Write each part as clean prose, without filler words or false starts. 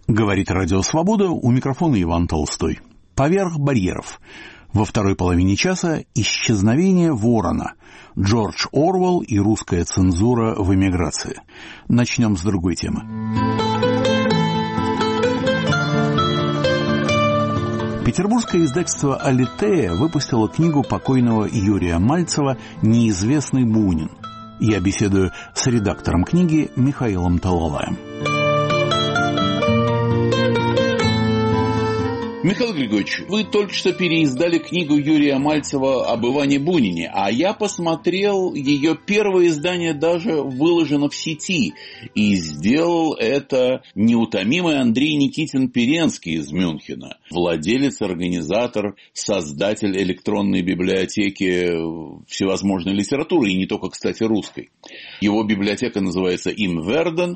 Говорит Радио Свобода, у микрофона Иван Толстой. Поверх барьеров. Во второй половине часа «Исчезновение ворона». Джордж Оруэлл и русская цензура в эмиграции. Начнем с другой темы. Петербургское издательство «Алитея» выпустило книгу покойного Юрия Мальцева «Неизвестный Бунин». Я беседую с редактором книги Михаилом Талалаем. Михаил Григорьевич, вы только что переиздали книгу Юрия Мальцева об Иване Бунине, а я посмотрел, ее первое издание даже выложено в сети, и сделал это неутомимый Андрей Никитин-Перенский из Мюнхена, владелец, организатор, создатель электронной библиотеки всевозможной литературы, и не только, кстати, русской. Его библиотека называется «Имверден».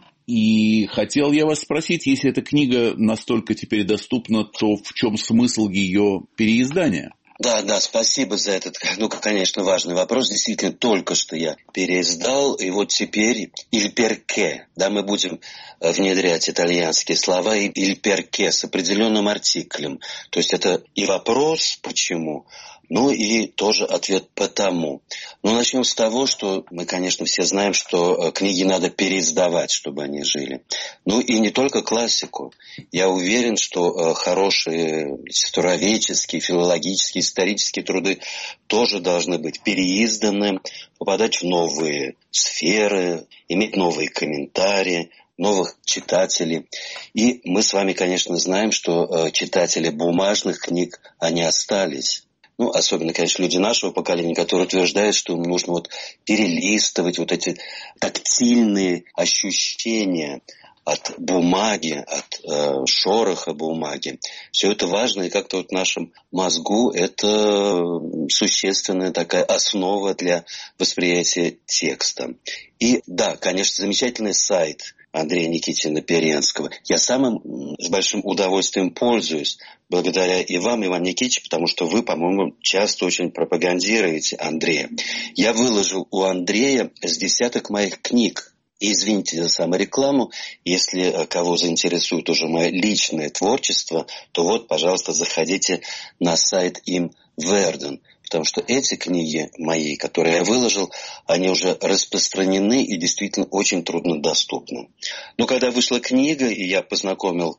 И хотел я вас спросить, если эта книга настолько теперь доступна, то в чем смысл ее переиздания? Да, спасибо за этот, конечно, важный вопрос. Действительно, только что я переиздал, и вот теперь «il perché», да, мы будем внедрять итальянские слова, «il perché» с определенным артиклем. То есть это и вопрос «почему?», ну и тоже ответ «потому». Но начнем с того, что мы, конечно, все знаем, что книги надо переиздавать, чтобы они жили. Ну и не только классику. Я уверен, что хорошие литературоведческие, филологические, исторические труды тоже должны быть переизданы, попадать в новые сферы, иметь новые комментарии, новых читателей. И мы с вами, конечно, знаем, что читатели бумажных книг, они остались. Ну, особенно, конечно, люди нашего поколения, которые утверждают, что нужно перелистывать эти тактильные ощущения от бумаги, от шороха бумаги. Все это важно, и как-то в нашем мозгу это существенная такая основа для восприятия текста. И да, конечно, замечательный сайт Андрея Никитина-Перенского. Я самым с большим удовольствием пользуюсь, благодаря и вам, Иван Никитич, потому что вы, по-моему, часто очень пропагандируете Андрея. Я выложил у Андрея с десяток моих книг. И извините за саморекламу, если кого заинтересует уже мое личное творчество, то пожалуйста, заходите на сайт Имверден. Потому что эти книги мои, которые я выложил, они уже распространены и действительно очень труднодоступны. Но когда вышла книга, и я познакомил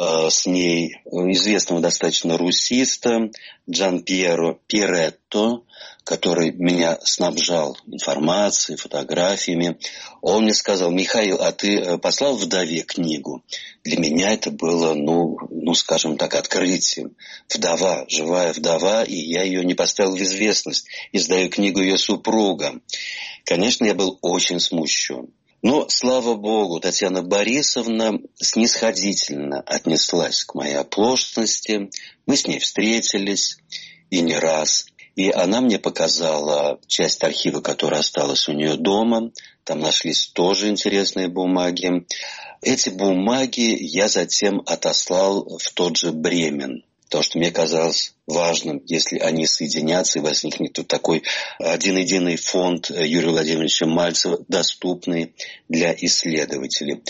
с ней известного достаточно русиста Джанпьеро Пиретто, который меня снабжал информацией, фотографиями, он мне сказал: «Михаил, а ты послал вдове книгу?» Для меня это было, скажем так, открытием. Вдова, живая вдова, и я ее не поставил в известность. Издаю книгу ее супруга. Конечно, я был очень смущен. Но, слава богу, Татьяна Борисовна снисходительно отнеслась к моей оплошности. Мы с ней встретились, и не раз. И она мне показала часть архива, которая осталась у нее дома. Там нашлись тоже интересные бумаги. Эти бумаги я затем отослал в тот же Бремен, потому что мне казалось важным, если они соединятся и возникнет такой один-единый фонд Юрия Владимировича Мальцева, доступный для исследователей.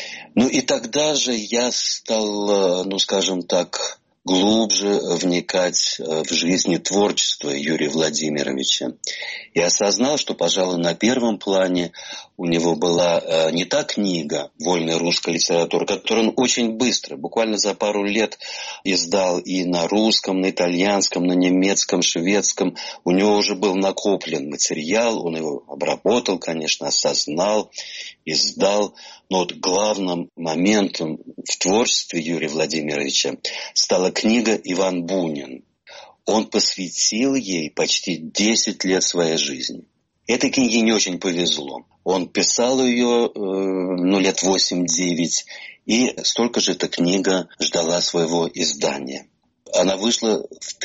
И тогда же я стал, скажем так, глубже вникать в жизнь и творчество Юрия Владимировича. И осознал, что, пожалуй, на первом плане у него была не та книга «Вольная русская литература», которую он очень быстро, буквально за пару лет, издал и на русском, на итальянском, на немецком, шведском. У него уже был накоплен материал, он его обработал, конечно, осознал, издал. Но главным моментом в творчестве Юрия Владимировича стала книга «Иван Бунин». Он посвятил ей почти 10 лет своей жизни. Этой книге не очень повезло. Он писал ее лет 8-9, и столько же эта книга ждала своего издания. Она вышла в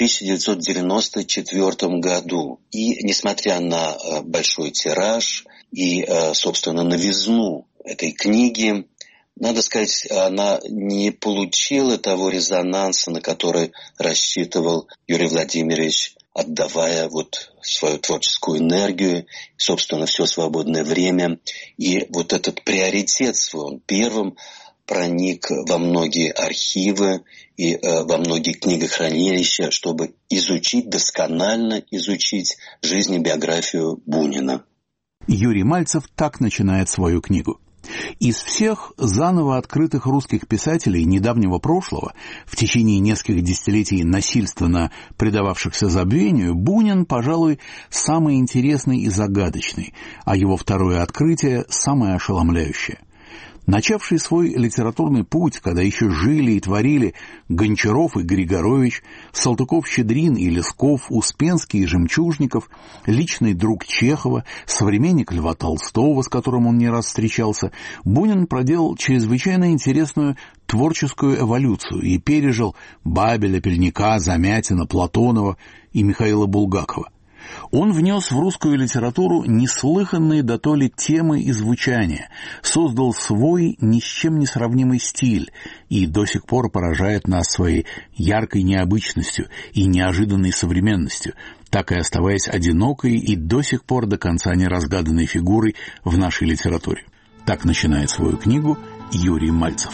1994 году. И несмотря на большой тираж и, собственно, новизну этой книги, надо сказать, она не получила того резонанса, на который рассчитывал Юрий Владимирович, отдавая свою творческую энергию, собственно, все свободное время. И этот приоритет свой он первым проник во многие архивы и во многие книгохранилища, чтобы досконально изучить жизнь и биографию Бунина. Юрий Мальцев так начинает свою книгу. Из всех заново открытых русских писателей недавнего прошлого, в течение нескольких десятилетий насильственно предававшихся забвению, Бунин, пожалуй, самый интересный и загадочный, а его второе открытие самое ошеломляющее. Начавший свой литературный путь, когда еще жили и творили Гончаров и Григорович, Салтыков-Щедрин и Лесков, Успенский и Жемчужников, личный друг Чехова, современник Льва Толстого, с которым он не раз встречался, Бунин проделал чрезвычайно интересную творческую эволюцию и пережил Бабеля, Пельника, Замятина, Платонова и Михаила Булгакова. Он внес в русскую литературу неслыханные дотоле темы и звучания, создал свой ни с чем не сравнимый стиль и до сих пор поражает нас своей яркой необычностью и неожиданной современностью, так и оставаясь одинокой и до сих пор до конца неразгаданной фигурой в нашей литературе. Так начинает свою книгу Юрий Мальцев.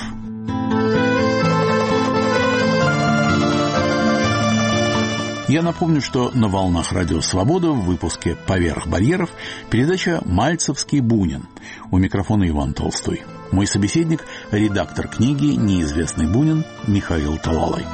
Я напомню, что на волнах Радио Свобода в выпуске «Поверх барьеров» передача «Мальцевский Бунин». У микрофона Иван Толстой. Мой собеседник – редактор книги «Неизвестный Бунин» Михаил Талалай.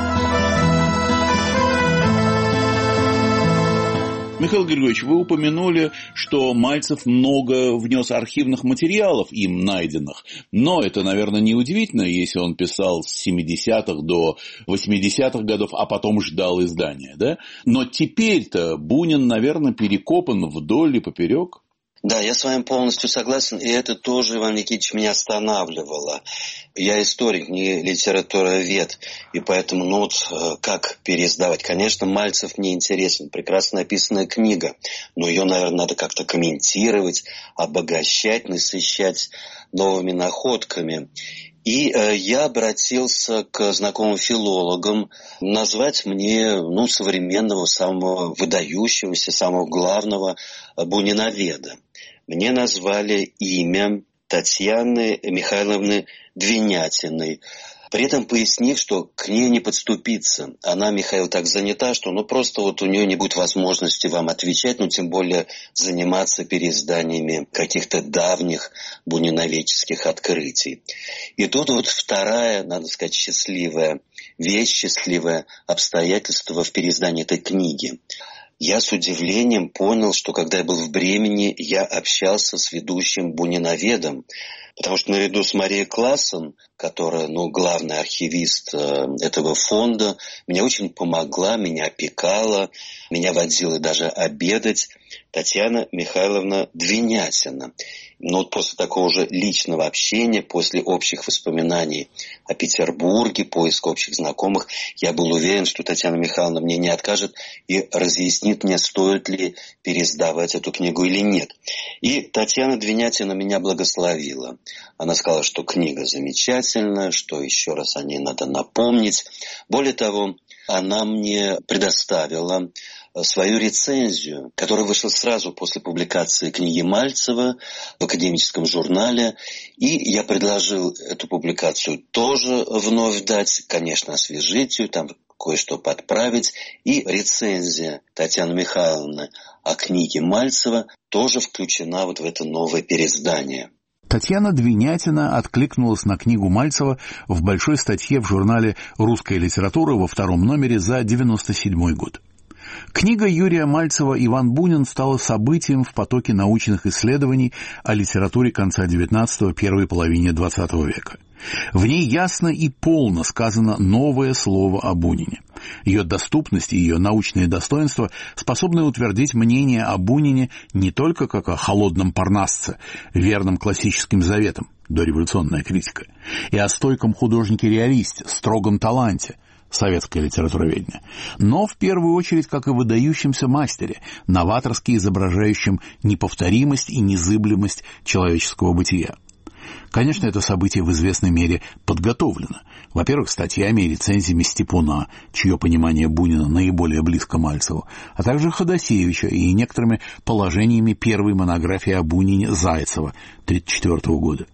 Михаил Григорьевич, вы упомянули, что Мальцев много внес архивных материалов, им найденных. Но это, наверное, неудивительно, если он писал с 70-х до 80-х годов, а потом ждал издания, да? Но теперь-то Бунин, наверное, перекопан вдоль и поперек. Да, я с вами полностью согласен, и это тоже, Иван Никитич, меня останавливало. Я историк, не литературовед, и поэтому, как переиздавать? Конечно, Мальцев мне интересен, прекрасно написанная книга, но ее, наверное, надо как-то комментировать, обогащать, насыщать новыми находками. И я обратился к знакомым филологам назвать мне современного, самого выдающегося, самого главного буниноведа. Мне назвали имя Татьяны Михайловны Двинятиной, при этом пояснив, что к ней не подступиться. Она, Михаил, так занята, что просто у нее не будет возможности вам отвечать, тем более заниматься переизданиями каких-то давних буниноведческих открытий. И тут вторая, надо сказать, счастливая вещь, счастливое обстоятельство в переиздании этой книги. Я с удивлением понял, что когда я был в Бремени, я общался с ведущим буниноведом, потому что наряду с Марией Классен, которая, главный архивист этого фонда, мне очень помогла, меня опекала, меня водила даже обедать Татьяна Михайловна Двинятина. После такого же личного общения, после общих воспоминаний о Петербурге, поиска общих знакомых, я был уверен, что Татьяна Михайловна мне не откажет и разъяснит мне, стоит ли переиздавать эту книгу или нет. И Татьяна Двинятина меня благословила. Она сказала, что книга замечательная, что еще раз о ней надо напомнить. Более того, она мне предоставила свою рецензию, которая вышла сразу после публикации книги Мальцева в академическом журнале. И я предложил эту публикацию тоже вновь дать, конечно, освежить ее, там кое-что подправить. И рецензия Татьяны Михайловны о книге Мальцева тоже включена в это новое переиздание. Татьяна Двинятина откликнулась на книгу Мальцева в большой статье в журнале «Русская литература» во втором номере за 1997 год. Книга Юрия Мальцева «Иван Бунин» стала событием в потоке научных исследований о литературе конца XIX – первой половине XX века. В ней ясно и полно сказано новое слово о Бунине. Ее доступность и ее научные достоинства способны утвердить мнение о Бунине не только как о холодном парнасце, верном классическим заветам, дореволюционная критика, и о стойком художнике-реалисте, строгом таланте, советское литературоведение, но в первую очередь как и выдающемся мастере, новаторски изображающем неповторимость и незыблемость человеческого бытия. Конечно, это событие в известной мере подготовлено. Во-первых, статьями и рецензиями Степуна, чье понимание Бунина наиболее близко Мальцеву, а также Ходосевича и некоторыми положениями первой монографии о Бунине Зайцева 1934 года.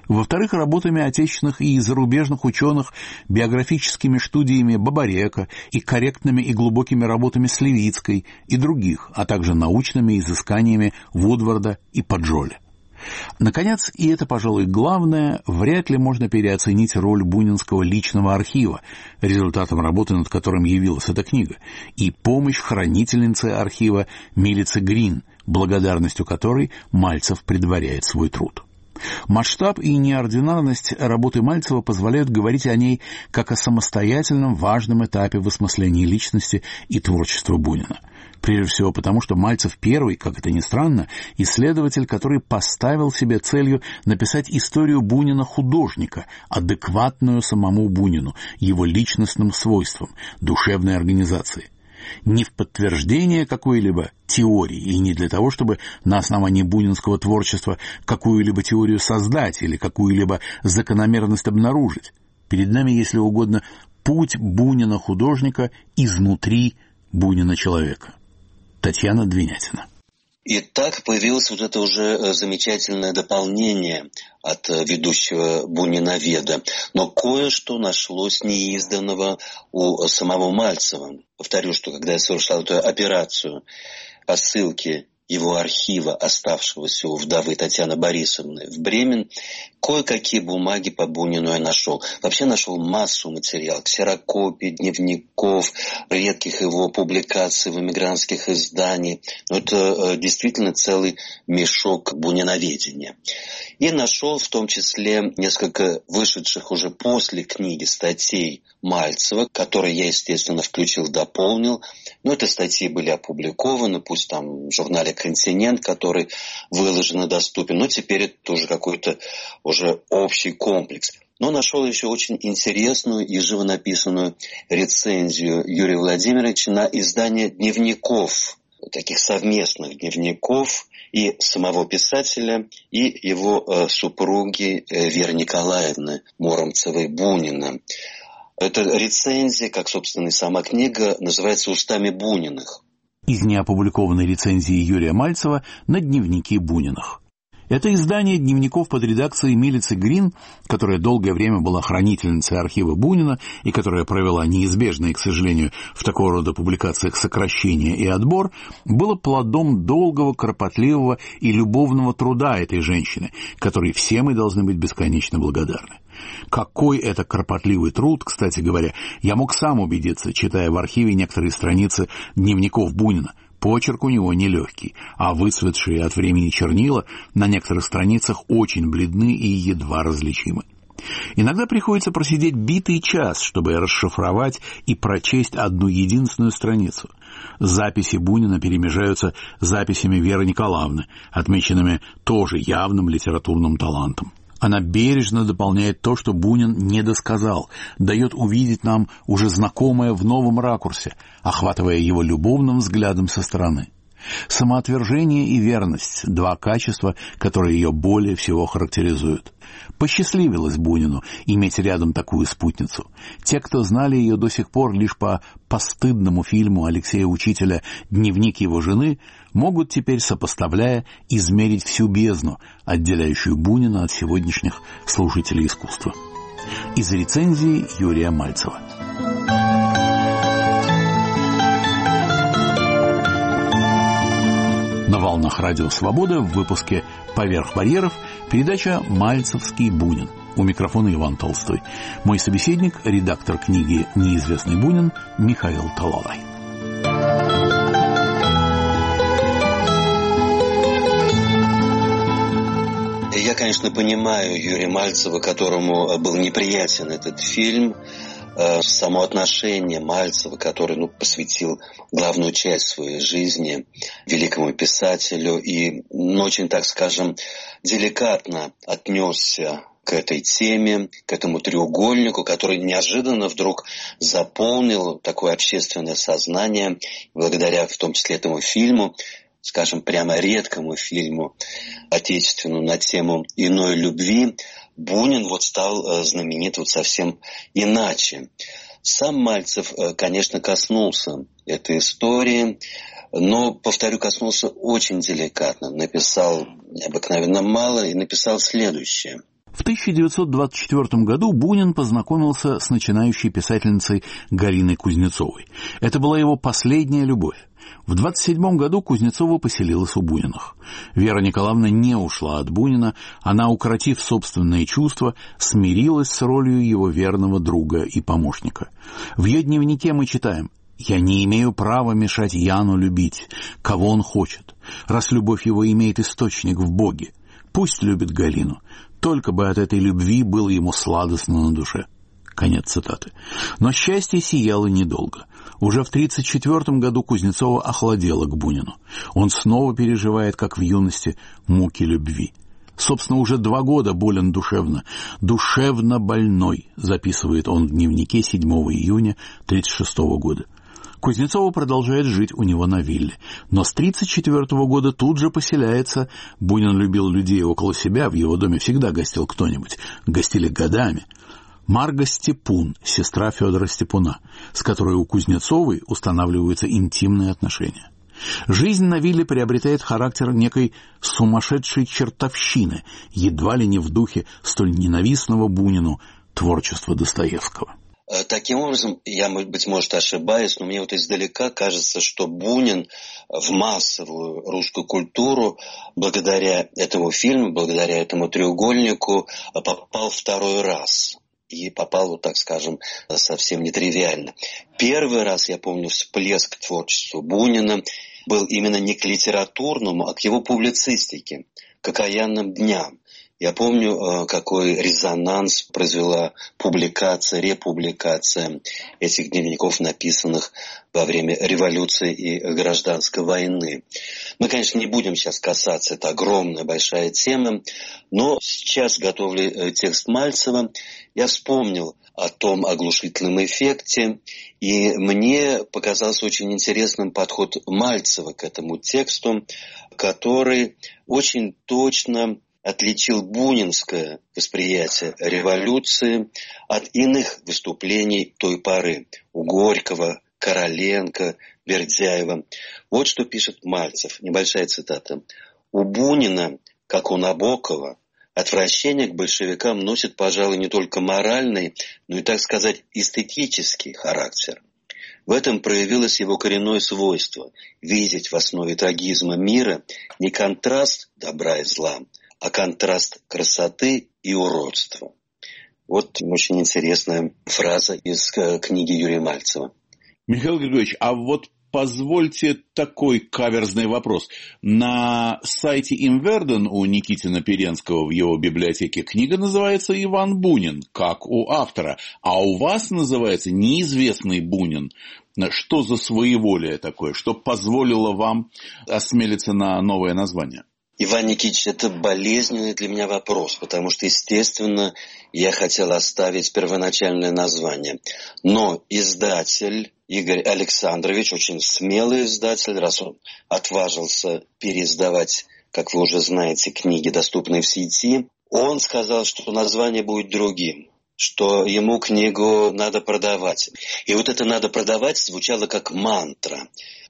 Во-вторых, работами отечественных и зарубежных ученых, биографическими студиями Бабарека и корректными и глубокими работами Сливицкой и других, а также научными изысканиями Вудварда и Паджоли. Наконец, и это, пожалуй, главное, вряд ли можно переоценить роль бунинского личного архива, результатом работы над которым явилась эта книга, и помощь хранительницы архива Милицы Грин, благодарностью которой Мальцев предваряет свой труд. Масштаб и неординарность работы Мальцева позволяют говорить о ней как о самостоятельном важном этапе в осмыслении личности и творчества Бунина. Прежде всего потому, что Мальцев первый, как это ни странно, исследователь, который поставил себе целью написать историю Бунина-художника, адекватную самому Бунину, его личностным свойствам, душевной организации. Не в подтверждение какой-либо теории и не для того, чтобы на основании бунинского творчества какую-либо теорию создать или какую-либо закономерность обнаружить. Перед нами, если угодно, путь Бунина-художника изнутри Бунина-человека. Татьяна Двинятина. И так появилось вот это уже замечательное дополнение от ведущего буниноведа. Но кое-что нашлось неизданного у самого Мальцева. Повторю, что когда я совершал эту операцию по ссылке его архива, оставшегося у вдовы Татьяны Борисовны в Бремен, кое-какие бумаги по Бунину я нашел. Вообще нашел массу материала, ксерокопий, дневников, редких его публикаций в эмигрантских изданиях. Но это действительно целый мешок буниноведения. И нашел в том числе несколько вышедших уже после книги статей Мальцева, которые я, естественно, включил, дополнил. Но эти статьи были опубликованы, пусть там в журнале «Континент», который выложен и доступен, но теперь это тоже какой-то уже общий комплекс. Но нашел еще очень интересную и живонаписанную рецензию Юрия Владимировича на издание дневников, таких совместных дневников и самого писателя, и его супруги Веры Николаевны Муромцевой-Бунина. Эта рецензия, как, собственно, и сама книга, называется «Устами Буниных». Из неопубликованной рецензии Юрия Мальцева на дневники Буниных. Это издание дневников под редакцией Милицы Грин, которая долгое время была хранительницей архива Бунина и которая провела неизбежные, к сожалению, в такого рода публикациях сокращение и отбор, было плодом долгого, кропотливого и любовного труда этой женщины, которой все мы должны быть бесконечно благодарны. Какой это кропотливый труд, кстати говоря, я мог сам убедиться, читая в архиве некоторые страницы дневников Бунина. Почерк у него нелегкий, а выцветшие от времени чернила на некоторых страницах очень бледны и едва различимы. Иногда приходится просидеть битый час, чтобы расшифровать и прочесть одну единственную страницу. Записи Бунина перемежаются записями Веры Николаевны, отмеченными тоже явным литературным талантом. Она бережно дополняет то, что Бунин не досказал, дает увидеть нам уже знакомое в новом ракурсе, охватывая его любовным взглядом со стороны. Самоотвержение и верность – два качества, которые ее более всего характеризуют. Посчастливилось Бунину иметь рядом такую спутницу. Те, кто знали ее до сих пор лишь по постыдному фильму Алексея Учителя «Дневник его жены», могут теперь, сопоставляя, измерить всю бездну, отделяющую Бунина от сегодняшних служителей искусства. Из рецензии Юрия Мальцева. На волнах Радио Свобода в выпуске «Поверх барьеров» передача «Мальцевский Бунин». У микрофона Иван Толстой. Мой собеседник, редактор книги «Неизвестный Бунин» Михаил Талалай. Я, конечно, понимаю Юрия Мальцева, которому был неприятен этот фильм. Само отношение Мальцева, который посвятил главную часть своей жизни великому писателю и очень, так скажем, деликатно отнесся к этой теме, к этому треугольнику, который неожиданно вдруг заполнил такое общественное сознание благодаря в том числе этому фильму, скажем, прямо редкому фильму отечественному на тему иной любви. Бунин стал знаменит совсем иначе. Сам Мальцев, конечно, коснулся этой истории, но, повторю, коснулся очень деликатно. Написал необыкновенно мало и написал следующее. В 1924 году Бунин познакомился с начинающей писательницей Галиной Кузнецовой. Это была его последняя любовь. В 1927 году Кузнецова поселилась у Буниных. Вера Николаевна не ушла от Бунина, она, укротив собственные чувства, смирилась с ролью его верного друга и помощника. В ее дневнике мы читаем: «Я не имею права мешать Яну любить, кого он хочет, раз любовь его имеет источник в Боге. Пусть любит Галину, только бы от этой любви было ему сладостно на душе». Конец цитаты. Но счастье сияло недолго. Уже в 1934 году Кузнецова охладела к Бунину. Он снова переживает, как в юности, муки любви. Собственно, уже 2 года болен душевно. «Душевно больной», записывает он в дневнике 7 июня 1936 года. Кузнецова продолжает жить у него на вилле. Но с 1934 года тут же поселяется. Бунин любил людей около себя, в его доме всегда гостил кто-нибудь. Гостили годами. Марга Степун, сестра Федора Степуна, с которой у Кузнецовой устанавливаются интимные отношения. Жизнь на вилле приобретает характер некой сумасшедшей чертовщины, едва ли не в духе столь ненавистного Бунину творчества Достоевского. Таким образом, я, быть может, ошибаюсь, но мне вот издалека кажется, что Бунин в массовую русскую культуру благодаря этому фильму, благодаря этому треугольнику попал 2-й раз. И попал, так скажем, совсем нетривиально. 1-й раз, я помню, всплеск творчества Бунина был именно не к литературному, а к его публицистике, к окаянным дням. Я помню, какой резонанс произвела публикация, републикация этих дневников, написанных во время революции и гражданской войны. Мы, конечно, не будем сейчас касаться, это огромная, большая тема, но сейчас, готовя текст Мальцева, я вспомнил о том оглушительном эффекте, и мне показался очень интересным подход Мальцева к этому тексту, который очень точно отличил бунинское восприятие революции от иных выступлений той поры у Горького, Короленко, Бердяева. Вот что пишет Мальцев, небольшая цитата. «У Бунина, как у Набокова, отвращение к большевикам носит, пожалуй, не только моральный, но и, так сказать, эстетический характер. В этом проявилось его коренное свойство – видеть в основе трагизма мира не контраст добра и зла, а контраст красоты и уродства». Вот очень интересная фраза из книги Юрия Мальцева. Михаил Григорьевич, а вот позвольте такой каверзный вопрос. На сайте Инверден у Никитина Перенского в его библиотеке книга называется «Иван Бунин», как у автора, а у вас называется «Неизвестный Бунин». Что за своеволие такое? Что позволило вам осмелиться на новое название? Иван Никитич, это болезненный для меня вопрос, потому что, естественно, я хотел оставить первоначальное название. Но издатель Игорь Александрович, очень смелый издатель, раз он отважился переиздавать, как вы уже знаете, книги, доступные в сети, он сказал, что название будет другим, что ему книгу надо продавать. И вот это «надо продавать» звучало как мантра.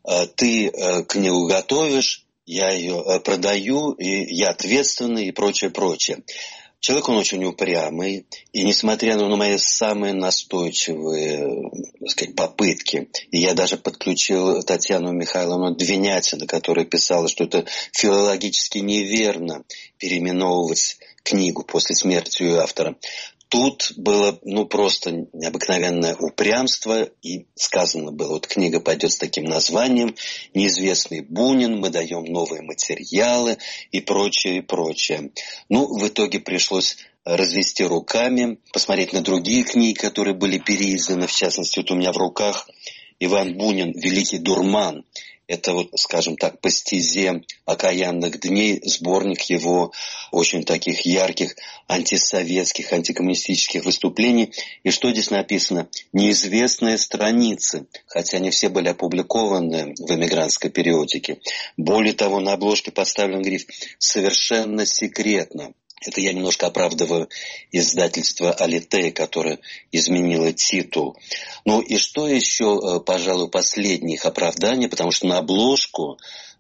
Ты книгу готовишь, я ее продаю, и я ответственный, и прочее, прочее. Человек, он очень упрямый, и несмотря на мои самые настойчивые, так сказать, попытки, и я даже подключил Татьяну Михайловну Двинятину, которая писала, что это филологически неверно переименовывать книгу после смерти ее автора. Тут было, просто необыкновенное упрямство, и сказано было, вот книга пойдет с таким названием «Неизвестный Бунин», мы даем новые материалы и прочее, и прочее. В итоге пришлось развести руками, посмотреть на другие книги, которые были переизданы, в частности, вот у меня в руках Иван Бунин «Великий дурман». Это вот, скажем так, по стезе окаянных дней сборник его очень таких ярких антисоветских, антикоммунистических выступлений. И что здесь написано? Неизвестные страницы, хотя они все были опубликованы в эмигрантской периодике. Более того, на обложке поставлен гриф «Совершенно секретно». Это я немножко оправдываю издательство «Алитея», которое изменило титул. И что еще, пожалуй, последнее их оправдание, потому что на обложку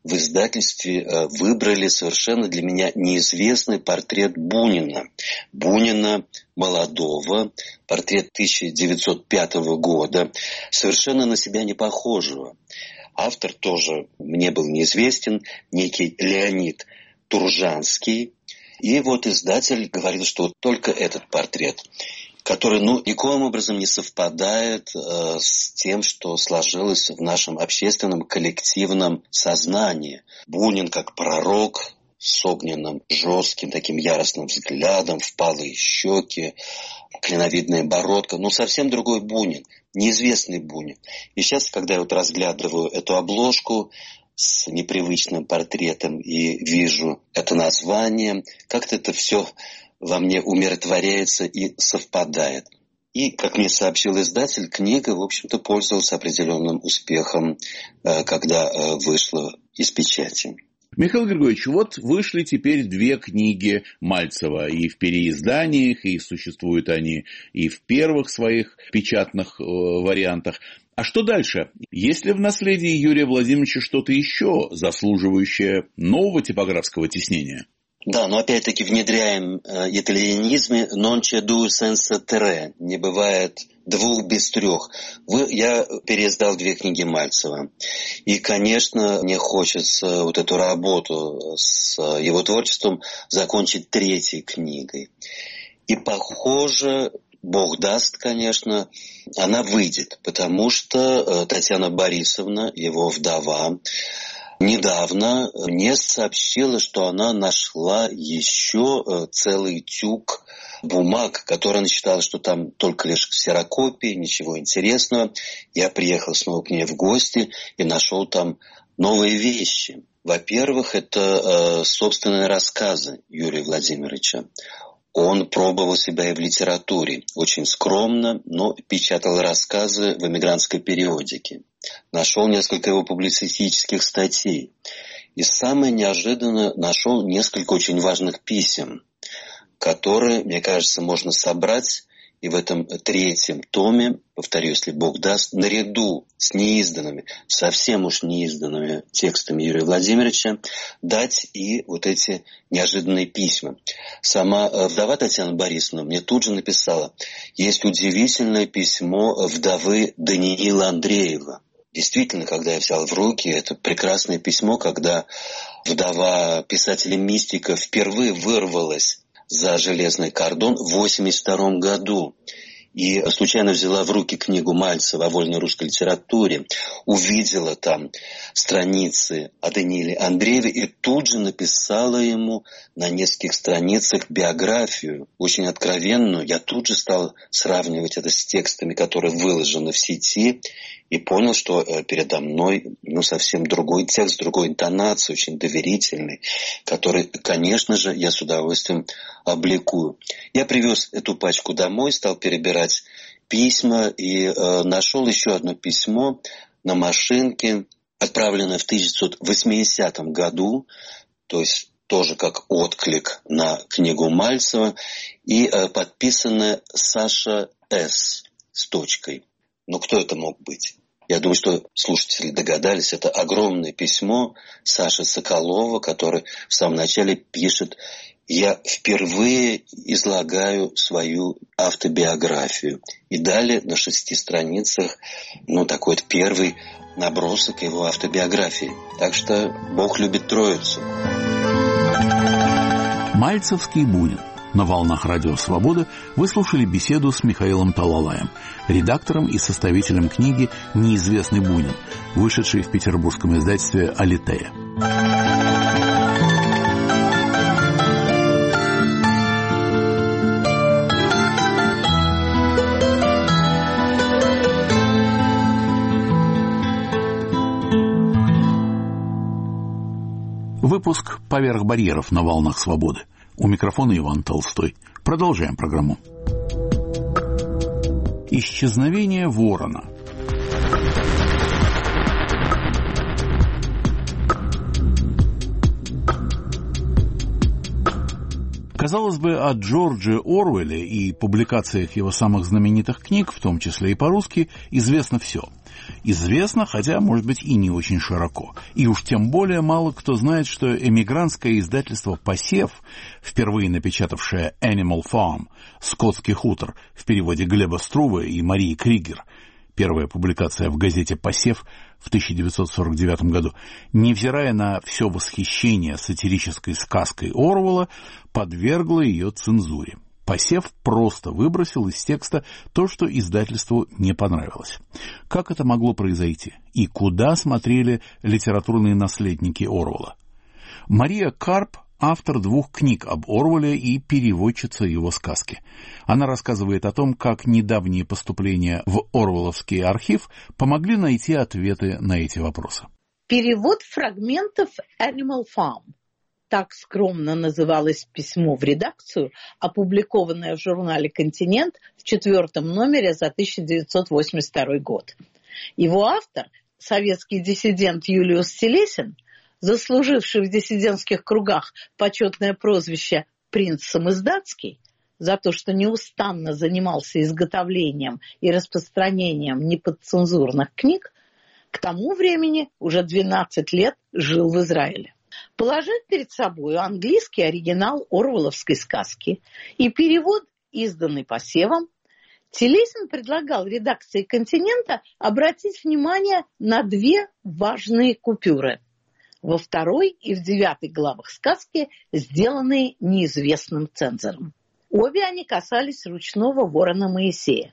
в издательстве выбрали совершенно для меня неизвестный портрет Бунина. Бунина молодого, портрет 1905 года, совершенно на себя не похожего. Автор тоже мне был неизвестен, некий Леонид Туржанский. И вот издатель говорил, что только этот портрет, который никоим образом не совпадает с тем, что сложилось в нашем общественном коллективном сознании. Бунин как пророк с огненным, жестким, таким яростным взглядом, впалые щеки, клиновидная бородка. Совсем другой Бунин, неизвестный Бунин. И сейчас, когда я разглядываю эту обложку с непривычным портретом и вижу это название, как-то это все во мне умиротворяется и совпадает. И, как мне сообщил издатель, книга, в общем-то, пользовалась определенным успехом, когда вышла из печати. Михаил Григорьевич, вот вышли теперь 2 книги Мальцева, и в переизданиях, и существуют они и в первых своих печатных вариантах. А что дальше? Есть ли в наследии Юрия Владимировича что-то еще заслуживающее нового типографского тиснения? Да, но опять-таки внедряем итальянизмы «non c'è due senza tre», не бывает 2 без 3. Я переиздал 2 книги Мальцева. И, конечно, мне хочется вот эту работу с его творчеством закончить 3-й книгой. И, похоже, Бог даст, конечно, она выйдет, потому что Татьяна Борисовна, его вдова, недавно мне сообщила, что она нашла еще целый тюк бумаг, которые она считала, что там только лишь ксерокопии, ничего интересного. Я приехал снова к ней в гости и нашел там новые вещи. Во-первых, это собственные рассказы Юрия Владимировича. Он пробовал себя и в литературе. Очень скромно, но печатал рассказы в эмигрантской периодике. Нашел несколько его публицистических статей. И самое неожиданное, нашел несколько очень важных писем, которые, мне кажется, можно собрать и в этом 3-м томе, повторю, если Бог даст, наряду с неизданными, совсем уж неизданными текстами Юрия Владимировича, дать и вот эти неожиданные письма. Сама вдова Татьяна Борисовна мне тут же написала: есть удивительное письмо вдовы Даниила Андреева. Действительно, когда я взял в руки это прекрасное письмо, когда вдова писателя-мистика впервые вырвалась за железный кордон в 1982 году. И случайно взяла в руки книгу Мальцева о вольной русской литературе, увидела там страницы о Данииле Андрееве и тут же написала ему на нескольких страницах биографию, очень откровенную. Я тут же стал сравнивать это с текстами, которые выложены в сети, и понял, что передо мной совсем другой текст, другой интонацией, очень доверительный, который, конечно же, я с удовольствием обликую. Я привез эту пачку домой, стал перебирать письма и нашел еще одно письмо на машинке, отправленное в 1980 году, то есть тоже как отклик на книгу Мальцева, и подписанное Саша С. с точкой. Кто это мог быть? Я думаю, что слушатели догадались, это огромное письмо Саши Соколова, который в самом начале пишет: «Я впервые излагаю свою автобиографию». И далее на 6 страницах, такой вот первый набросок его автобиографии. Так что Бог любит Троицу. Мальцевский Бунин. На волнах Радио Свобода вы слушали беседу с Михаилом Талалаем, редактором и составителем книги «Неизвестный Бунин», вышедшей в петербургском издательстве «Алитея». Выпуск «Поверх барьеров» на волнах Свободы. У микрофона Иван Толстой. Продолжаем программу. Исчезновение ворона. Казалось бы, о Джордже Оруэлле и публикациях его самых знаменитых книг, в том числе и по-русски, известно все. Известно, хотя, может быть, и не очень широко. И уж тем более мало кто знает, что эмигрантское издательство «Посев», впервые напечатавшее «Animal Farm», «Скотский хутор» в переводе Глеба Струве и Марии Кригер, первая публикация в газете «Посев» в 1949 году, невзирая на все восхищение сатирической сказкой Оруэлла, подвергла ее цензуре. «Посев» просто выбросил из текста то, что издательству не понравилось. Как это могло произойти? И куда смотрели литературные наследники Оруэлла? Мария Карп — автор 2 книг об Оруэлле и переводчица его сказки. Она рассказывает о том, как недавние поступления в Оруэлловский архив помогли найти ответы на эти вопросы. Перевод фрагментов «Animal Farm». Так скромно называлось письмо в редакцию, опубликованное в журнале «Континент» в 4-м номере за 1982 год. Его автор, советский диссидент Юлиус Телесин, заслуживший в диссидентских кругах почетное прозвище «Принц Самиздатский», за то, что неустанно занимался изготовлением и распространением неподцензурных книг, к тому времени уже 12 лет жил в Израиле. Положив перед собой английский оригинал оруэлловской сказки и перевод, изданный Посевом, Телесин предлагал редакции «Континента» обратить внимание на 2 важные купюры во 2-й и в 9-й главах сказки, сделанные неизвестным цензором. Обе они касались ручного ворона Моисея.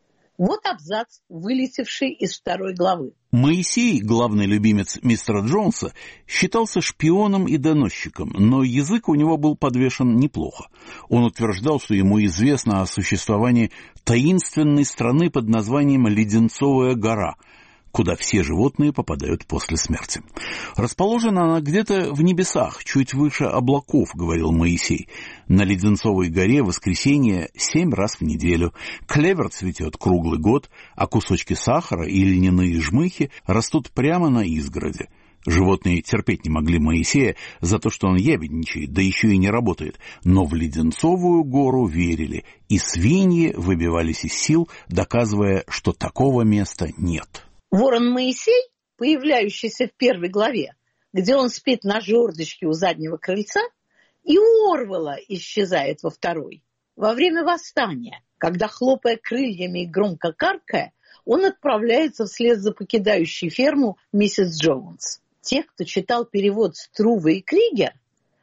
Вот абзац, вылетевший из 2-й главы. Моисей, главный любимец мистера Джонса, считался шпионом и доносчиком, но язык у него был подвешен неплохо. Он утверждал, что ему известно о существовании таинственной страны под названием Леденцовая гора, куда все животные попадают после смерти. Расположена она где-то в небесах, чуть выше облаков, говорил Моисей. На Леденцовой горе в воскресенье 7 раз в неделю. Клевер цветет круглый год, а кусочки сахара и льняные жмыхи растут прямо на изгороде. Животные терпеть не могли Моисея за то, что он ябедничает, да еще и не работает. Но в Леденцовую гору верили, и свиньи выбивались из сил, доказывая, что такого места нет. Ворон Моисей, появляющийся в 1-й главе, где он спит на жердочке у заднего крыльца, и у Оруэлла исчезает во 2-й. Во время восстания, когда, хлопая крыльями и громко каркая, он отправляется вслед за покидающей ферму миссис Джонс. Те, кто читал перевод Струве и Кригер,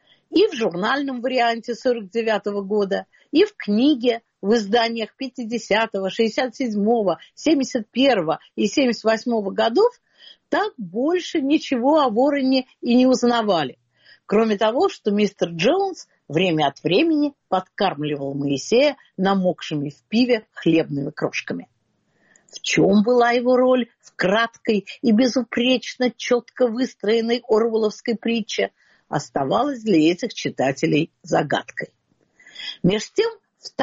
и в журнальном варианте 49-го года, и в книге, в изданиях 50-го, 67-го, 71-го и 78-го годов, так больше ничего о вороне и не узнавали. Кроме того, что мистер Джонс время от времени подкармливал Моисея намокшими в пиве хлебными крошками. В чем была его роль в краткой и безупречно четко выстроенной оруэлловской притче, оставалась для этих читателей загадкой. Между тем,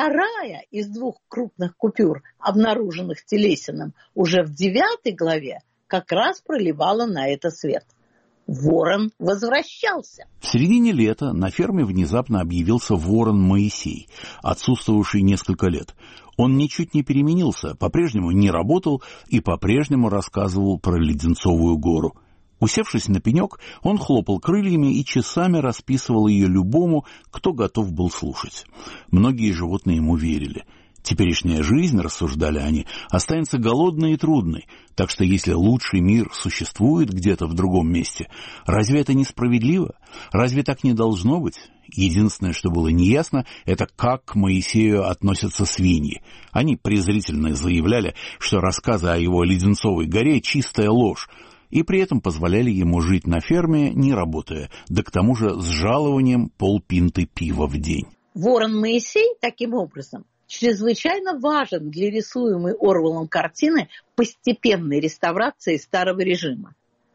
2-я из 2 крупных купюр, обнаруженных Телесиным уже в 9-й главе, как раз проливала на это свет. Ворон возвращался. В середине лета на ферме внезапно объявился ворон Моисей, отсутствовавший несколько лет. Он ничуть не переменился, по-прежнему не работал и по-прежнему рассказывал про Леденцовую гору. Усевшись на пенек, он хлопал крыльями и часами расписывал ее любому, кто готов был слушать. Многие животные ему верили. Теперешняя жизнь, рассуждали они, останется голодной и трудной, так что если лучший мир существует где-то в другом месте, разве это несправедливо? Разве так не должно быть? Единственное, что было неясно, это как к Моисею относятся свиньи. Они презрительно заявляли, что рассказы о его Леденцовой горе — чистая ложь, и при этом позволяли ему жить на ферме, не работая, да к тому же с жалованием полпинты пива в день. Ворон Моисей, таким образом, чрезвычайно важен для рисуемой Оруэллом картины постепенной реставрации старого режима.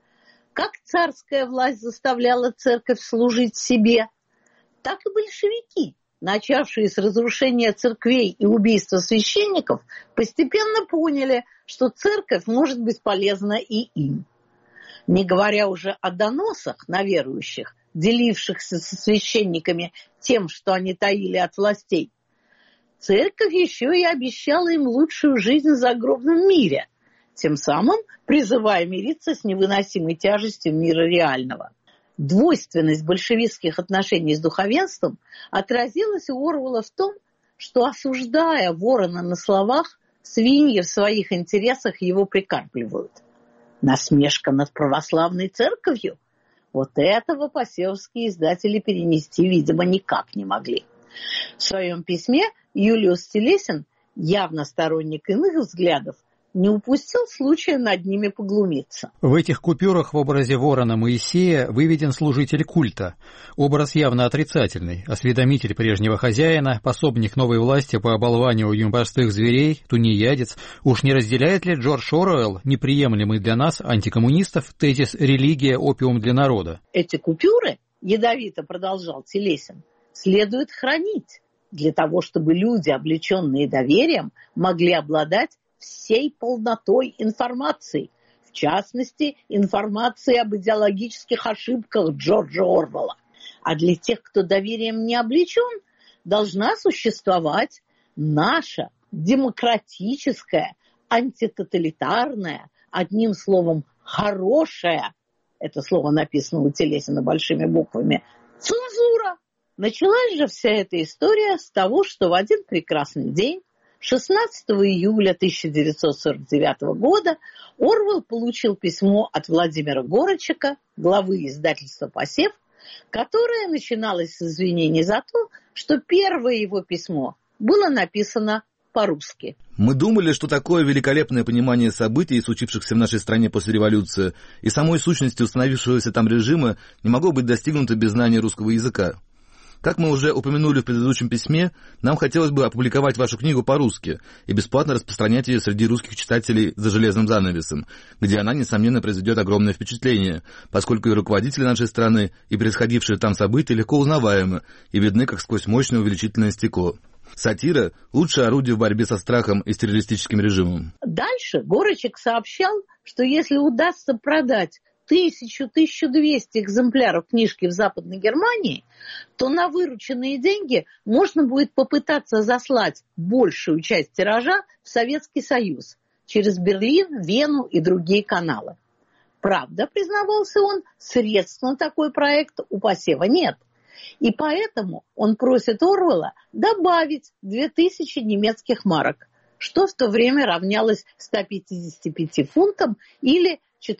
Как царская власть заставляла церковь служить себе, так и большевики, начавшие с разрушения церквей и убийства священников, постепенно поняли, что церковь может быть полезна и им. Не говоря уже о доносах на верующих, делившихся со священниками тем, что они таили от властей, церковь еще и обещала им лучшую жизнь в загробном мире, тем самым призывая мириться с невыносимой тяжестью мира реального. Двойственность большевистских отношений с духовенством отразилась у Орвелла в том, что, осуждая Ворона на словах, свиньи в своих интересах его прикармливают. Насмешка над православной церковью? Вот этого посевские издатели перенести, видимо, никак не могли. В своем письме Юлиус Телесин, явно сторонник иных взглядов, не упустил случая над ними поглумиться. В этих купюрах в образе ворона Моисея выведен служитель культа. Образ явно отрицательный. Осведомитель прежнего хозяина, пособник новой власти по оболваниванию простых зверей, тунеядец. Уж не разделяет ли Джордж Оруэлл, неприемлемый для нас, антикоммунистов, тезис «религия – опиум для народа»? Эти купюры, ядовито продолжал Телесин, следует хранить для того, чтобы люди, облеченные доверием, могли обладать всей полнотой информации, в частности, информации об идеологических ошибках Джорджа Орвелла. А для тех, кто доверием не облечен, должна существовать наша демократическая, антитоталитарная, одним словом, хорошая, это слово написано у Телесина большими буквами, цензура. Началась же вся эта история с того, что в один прекрасный день, 16 июля 1949 года, Орвелл получил письмо от Владимира Горочека, главы издательства «Посев», которое начиналось с извинений за то, что первое его письмо было написано по-русски. Мы думали, что такое великолепное понимание событий, случившихся в нашей стране после революции, и самой сущности установившегося там режима не могло быть достигнуто без знания русского языка. Как мы уже упомянули в предыдущем письме, нам хотелось бы опубликовать вашу книгу по-русски и бесплатно распространять ее среди русских читателей за железным занавесом, где она, несомненно, произведет огромное впечатление, поскольку и руководители нашей страны, и происходившие там события легко узнаваемы и видны как сквозь мощное увеличительное стекло. Сатира – лучшее орудие в борьбе со страхом и с террористическим режимом. Дальше Горочек сообщал, что если удастся продать 1000-1200 экземпляров книжки в Западной Германии, то на вырученные деньги можно будет попытаться заслать большую часть тиража в Советский Союз через Берлин, Вену и другие каналы. Правда, признавался он, средств на такой проект у Посева нет. И поэтому он просит Орвелла добавить 2000 немецких марок, что в то время равнялось 155 фунтам или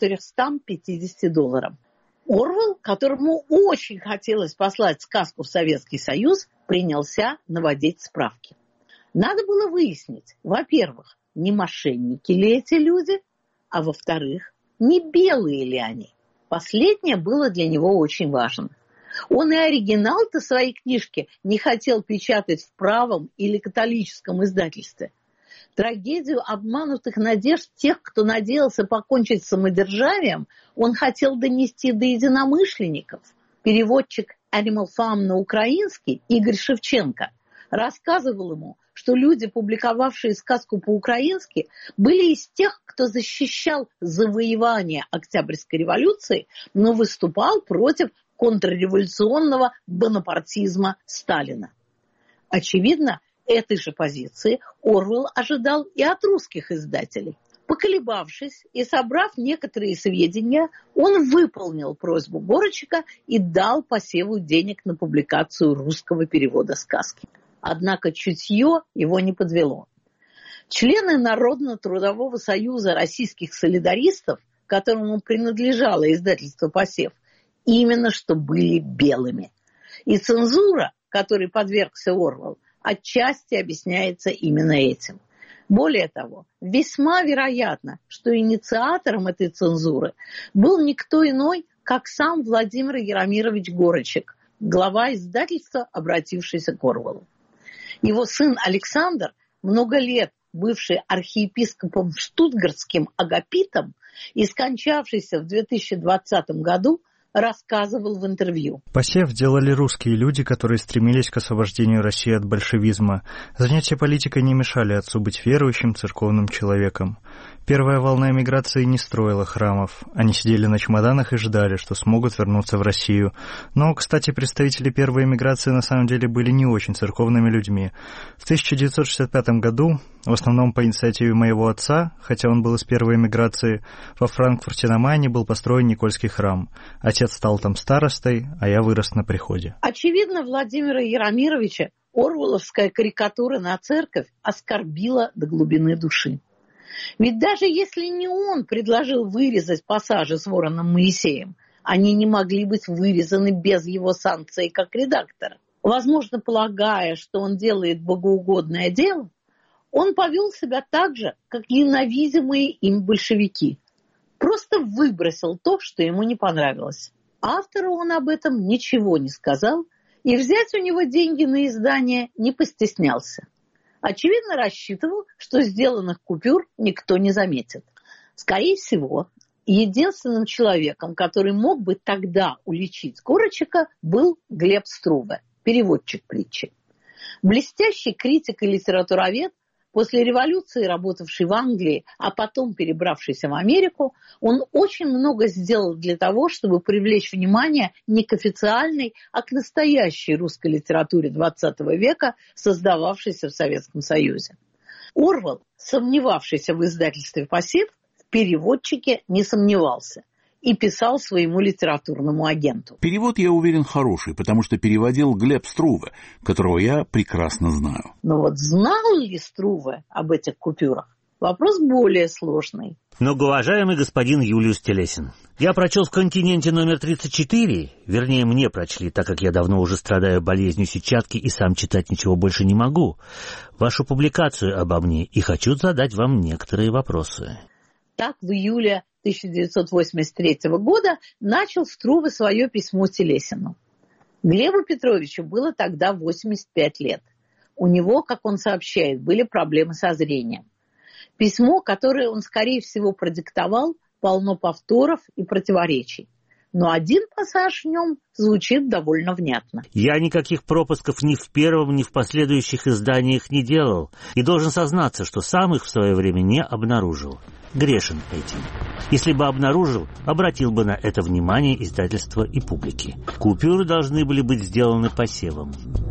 $450. Орвелл, которому очень хотелось послать сказку в Советский Союз, принялся наводить справки. Надо было выяснить, во-первых, не мошенники ли эти люди, а во-вторых, не белые ли они. Последнее было для него очень важно. Он и оригинал-то своей книжки не хотел печатать в правом или католическом издательстве. Трагедию обманутых надежд тех, кто надеялся покончить с самодержавием, он хотел донести до единомышленников. Переводчик Animal Farm на украинский Игорь Шевченко рассказывал ему, что люди, публиковавшие сказку по-украински, были из тех, кто защищал завоевание Октябрьской революции, но выступал против контрреволюционного бонапартизма Сталина. Очевидно, этой же позиции Орвелл ожидал и от русских издателей. Поколебавшись и собрав некоторые сведения, он выполнил просьбу Горочека и дал Посеву денег на публикацию русского перевода сказки. Однако чутье его не подвело. Члены Народно-трудового союза российских солидаристов, которому принадлежало издательство «Посев», именно что были белыми. И цензура, которой подвергся Орвелл, отчасти объясняется именно этим. Более того, весьма вероятно, что инициатором этой цензуры был никто иной, как сам Владимир Яромирович Горочек, глава издательства, обратившийся к Орвеллу. Его сын Александр, много лет бывший архиепископом штутгартским Агапитом и скончавшийся в 2020 году, рассказывал в интервью. Посев делали русские люди, которые стремились к освобождению России от большевизма. Занятия политикой не мешали отцу быть верующим церковным человеком. Первая волна эмиграции не строила храмов. Они сидели на чемоданах и ждали, что смогут вернуться в Россию. Но, кстати, представители первой эмиграции на самом деле были не очень церковными людьми. В 1965 году, в основном по инициативе моего отца, хотя он был из первой эмиграции, во Франкфурте на Майне был построен Никольский храм. Отец стал там старостой, а я вырос на приходе. Очевидно, Владимира Яромировича орвелловская карикатура на церковь оскорбила до глубины души. Ведь даже если не он предложил вырезать пассажи с вороном Моисеем, они не могли быть вырезаны без его санкции как редактора. Возможно, полагая, что он делает богоугодное дело, он повел себя так же, как ненавидимые им большевики. Просто выбросил то, что ему не понравилось. Автору он об этом ничего не сказал, и взять у него деньги на издание не постеснялся. Очевидно, рассчитывал, что сделанных купюр никто не заметит. Скорее всего, единственным человеком, который мог бы тогда уличить Корочика, был Глеб Струве, переводчик притчи. Блестящий критик и литературовед, после революции работавший в Англии, а потом перебравшийся в Америку, он очень много сделал для того, чтобы привлечь внимание не к официальной, а к настоящей русской литературе XX века, создававшейся в Советском Союзе. Орвелл, сомневавшийся в издательстве «Пассив», в переводчике не сомневался и писал своему литературному агенту. Перевод, я уверен, хороший, потому что переводил Глеб Струве, которого я прекрасно знаю. Но вот знал ли Струве об этих купюрах? Вопрос более сложный. Многоуважаемый господин Юлиус Телесин, я прочел в «Континенте» номер 34, вернее, мне прочли, так как я давно уже страдаю болезнью сетчатки и сам читать ничего больше не могу, вашу публикацию обо мне и хочу задать вам некоторые вопросы. Так, в июле 1983 года начал Струве свое письмо Телесину. Глебу Петровичу было тогда 85 лет. У него, как он сообщает, были проблемы со зрением. Письмо, которое он, скорее всего, продиктовал, полно повторов и противоречий. Но один пассаж в нем звучит довольно внятно. Я никаких пропусков ни в первом, ни в последующих изданиях не делал и должен сознаться, что сам их в свое время не обнаружил. Грешен этим. Если бы обнаружил, обратил бы на это внимание издательства и публики. Купюры должны были быть сделаны посевом.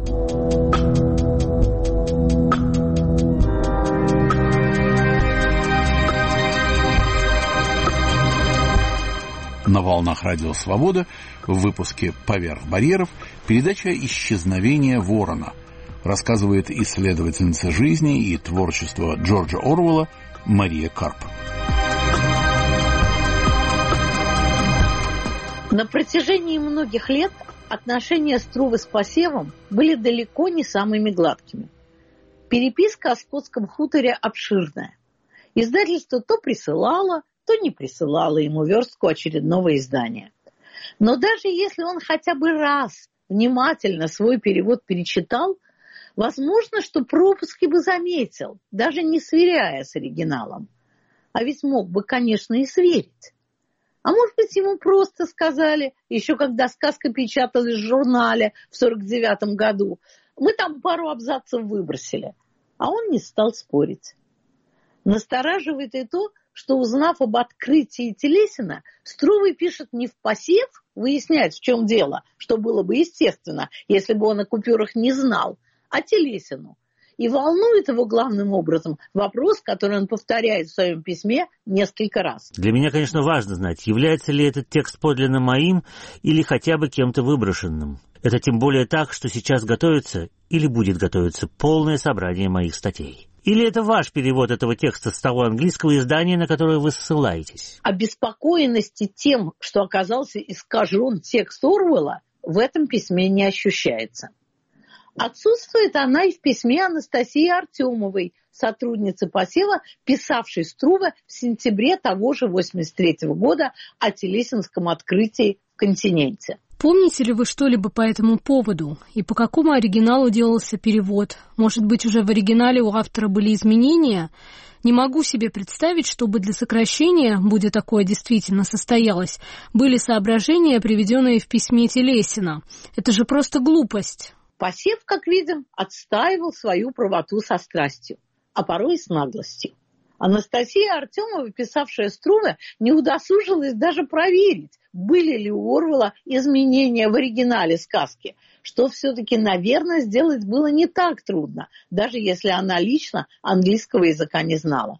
На волнах Радио Свобода в выпуске «Поверх барьеров» передача «Исчезновение ворона». Рассказывает исследовательница жизни и творчества Джорджа Орвелла Мария Карп. На протяжении многих лет отношения Струве с посевом были далеко не самыми гладкими. Переписка о скотском хуторе обширная. Издательство то присылало, то не присылало ему верстку очередного издания. Но даже если он хотя бы раз внимательно свой перевод перечитал, возможно, что пропуски бы заметил, даже не сверяя с оригиналом. А ведь мог бы, конечно, и сверить. А может быть, ему просто сказали, еще когда сказка печаталась в журнале в 1949 году, мы там пару абзацев выбросили. А он не стал спорить. Настораживает и то, что, узнав об открытии Телесина, Струве пишет не в посев, выяснять, в чем дело, что было бы естественно, если бы он о купюрах не знал, а Телесину. И волнует его главным образом вопрос, который он повторяет в своем письме несколько раз. Для меня, конечно, важно знать, является ли этот текст подлинно моим или хотя бы кем-то выброшенным. Это тем более так, что сейчас готовится или будет готовиться полное собрание моих статей. Или это ваш перевод этого текста с того английского издания, на которое вы ссылаетесь? Обеспокоенности тем, что оказался искажен текст Орвелла, в этом письме не ощущается. Отсутствует она и в письме Анастасии Артемовой, сотрудницы посева, писавшей Струве в сентябре того же 1983 года о телесинском открытии в «Континенте». Помните ли вы что-либо по этому поводу? И по какому оригиналу делался перевод? Может быть, уже в оригинале у автора были изменения? Не могу себе представить, чтобы для сокращения, будь такое действительно состоялось, были соображения, приведенные в письме Телесина. Это же просто глупость. Посев, как видим, отстаивал свою правоту со страстью, а порой и с наглостью. Анастасия Артемова, писавшая Струве, не удосужилась даже проверить, были ли у Орвелла изменения в оригинале сказки, что все-таки, наверное, сделать было не так трудно, даже если она лично английского языка не знала.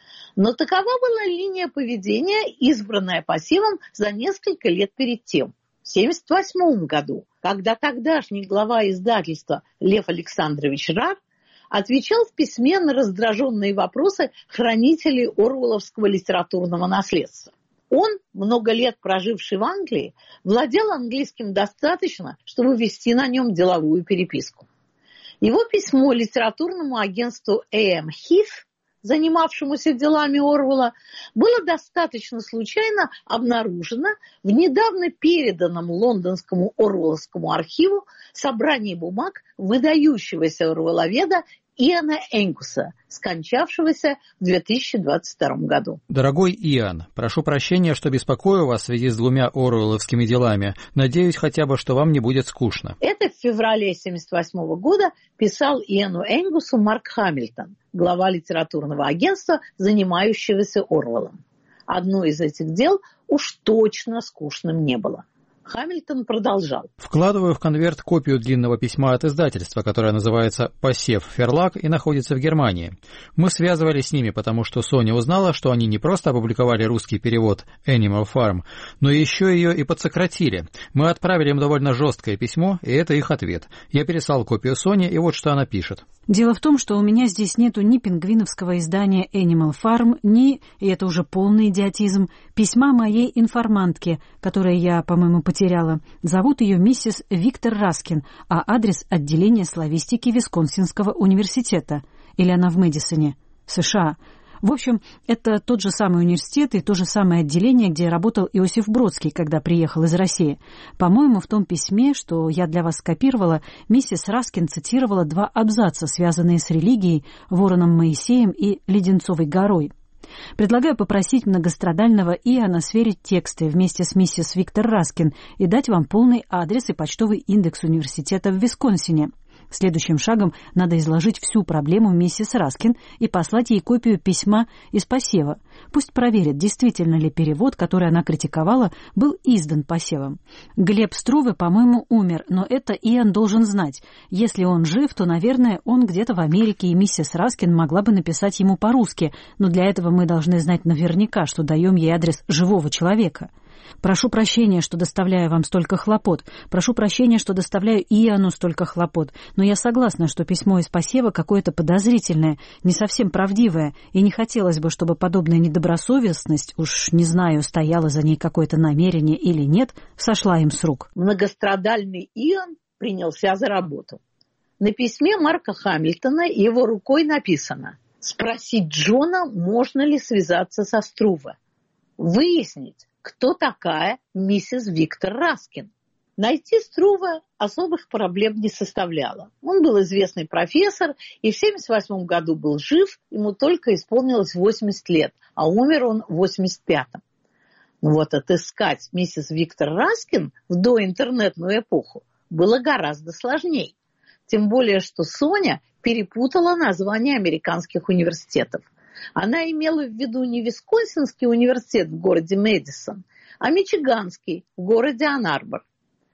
Но такова была линия поведения, избранная Пассивом за несколько лет перед тем, в 1978 году, когда тогдашний глава издательства Лев Александрович Рар отвечал в письме на раздраженные вопросы хранителей орвелловского литературного наследства. Он, много лет проживший в Англии, владел английским достаточно, чтобы вести на нем деловую переписку. Его письмо литературному агентству A.M. Heath, занимавшемуся делами Орвелла, было достаточно случайно обнаружено в недавно переданном лондонскому Орвелловскому архиву собрании бумаг выдающегося орвелловеда Иана Энгуса, скончавшегося в 2022 году. Дорогой Иан, прошу прощения, что беспокою вас в связи с 2 орвелловскими делами. Надеюсь хотя бы, что вам не будет скучно. Это в феврале 1978 года писал Иану Энгусу Марк Хамильтон, глава литературного агентства, занимающегося Орвеллом. Одно из этих дел уж точно скучным не было. Хамильтон продолжал. Вкладываю в конверт копию длинного письма от издательства, которое называется «Посев Ферлаг» и находится в Германии. Мы связывались с ними, потому что Соня узнала, что они не просто опубликовали русский перевод «Animal Farm», но еще ее и подсократили. Мы отправили им довольно жесткое письмо, и это их ответ. Я переслал копию Соне, и вот что она пишет. Дело в том, что у меня здесь нету ни пингвиновского издания Animal Farm, ни, и это уже полный идиотизм, письма моей информантки, которое я, по-моему, потеряла. Зовут ее миссис Виктор Раскин, а адрес отделения славистики Висконсинского университета. Или она в Мэдисоне, США. В общем, это тот же самый университет и то же самое отделение, где работал Иосиф Бродский, когда приехал из России. По-моему, в том письме, что я для вас скопировала, миссис Раскин цитировала 2 абзаца, связанные с религией, Вороном Моисеем и Леденцовой горой. Предлагаю попросить многострадального Иоанна сверить тексты вместе с миссис Виктор Раскин и дать вам полный адрес и почтовый индекс университета в Висконсине. Следующим шагом надо изложить всю проблему миссис Раскин и послать ей копию письма из посева. Пусть проверит, действительно ли перевод, который она критиковала, был издан посевом. Глеб Струве, по-моему, умер, но это Иоанн должен знать. Если он жив, то, наверное, он где-то в Америке, и миссис Раскин могла бы написать ему по-русски, но для этого мы должны знать наверняка, что даем ей адрес живого человека. Прошу прощения, что доставляю вам столько хлопот. Прошу прощения, что доставляю Иоанну столько хлопот. Но я согласна, что письмо из посева какое-то подозрительное, не совсем правдивое, и не хотелось бы, чтобы подобная недобросовестность, уж не знаю, стояло за ней какое-то намерение или нет, сошла им с рук. Многострадальный Иоанн принялся за работу. На письме Марка Хамильтона его рукой написано: «Спросить Джона, можно ли связаться со Струве. Выяснить, кто такая миссис Виктор Раскин». Найти Струве особых проблем не составляло. Он был известный профессор и в 1978 году был жив, ему только исполнилось 80 лет, а умер он в 1985. Но вот отыскать миссис Виктор Раскин в доинтернетную эпоху было гораздо сложнее. Тем более, что Соня перепутала названия американских университетов. Она имела в виду не Висконсинский университет в городе Мэдисон, а Мичиганский в городе Анн-Арбор.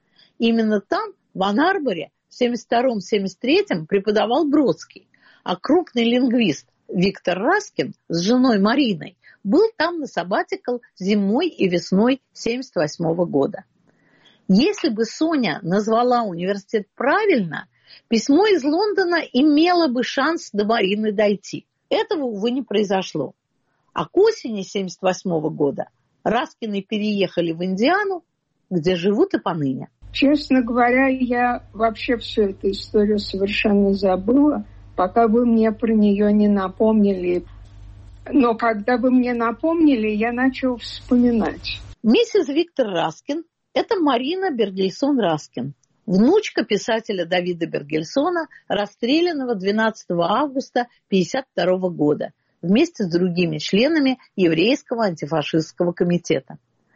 Именно там, в Анн-Арборе, в 1972-1973 преподавал Бродский, а крупный лингвист Виктор Раскин с женой Мариной был там на сабатикл зимой и весной 1978 года. Если бы Соня назвала университет правильно, письмо из Лондона имело бы шанс до Марины дойти. Этого, увы, не произошло. А к осени 1978 года Раскины переехали в Индиану, где живут и поныне. Честно говоря, я вообще всю эту историю совершенно забыла, пока вы мне про нее не напомнили. Но когда вы мне напомнили, я начала вспоминать. Миссис Виктор Раскин – это Марина Бергельсон-Раскин, внучка писателя Давида Бергельсона, расстрелянного 12 августа 1952 года вместе с другими членами еврейского антифашистского комитета.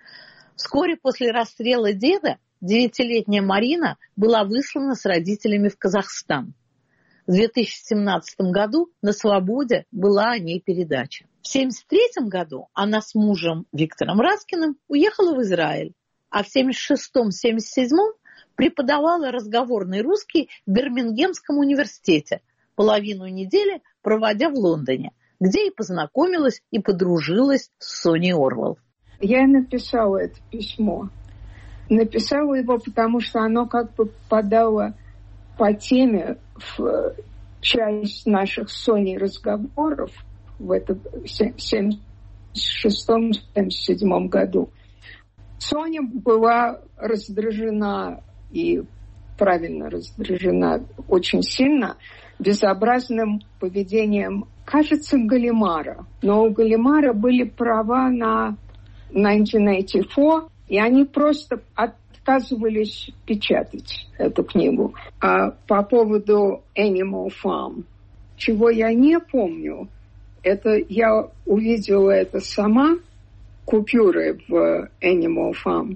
Вскоре после расстрела деда 9-летняя Марина была выслана с родителями в Казахстан. В 2017 году на «Свободе» была о ней передача. В 1973 году она с мужем Виктором Раскиным уехала в Израиль, а в 1976-1977 преподавала разговорный русский в Бирмингемском университете, половину недели проводя в Лондоне, где и познакомилась и подружилась с Соней Орвелл. Я написала это письмо. Написала его, потому что оно как бы попадало по теме в часть наших с Соней разговоров в 1976-1977 году. Соня была раздражена, и правильно раздражена, очень сильно безобразным поведением, кажется, Галимара. Но у Галимара были права на 1984, и они просто отказывались печатать эту книгу. А по поводу Animal Farm, чего я не помню, это я увидела это сама, купюры в Animal Farm,